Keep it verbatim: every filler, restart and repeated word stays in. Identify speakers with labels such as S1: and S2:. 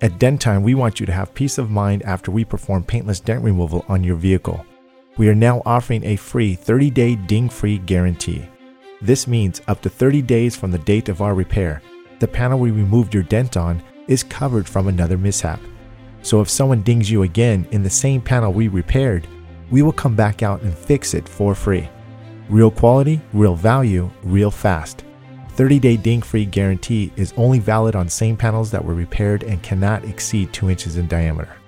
S1: At Dentime, we want you to have peace of mind after we perform paintless dent removal on your vehicle. We are now offering a free thirty-day ding-free guarantee. This means up to thirty days from the date of our repair, the panel we removed your dent on is covered from another mishap. So if someone dings you again in the same panel we repaired, we will come back out and fix it for free. Real quality, real value, real fast. thirty-day ding-free guarantee is only valid on same panels that were repaired and cannot exceed two inches in diameter.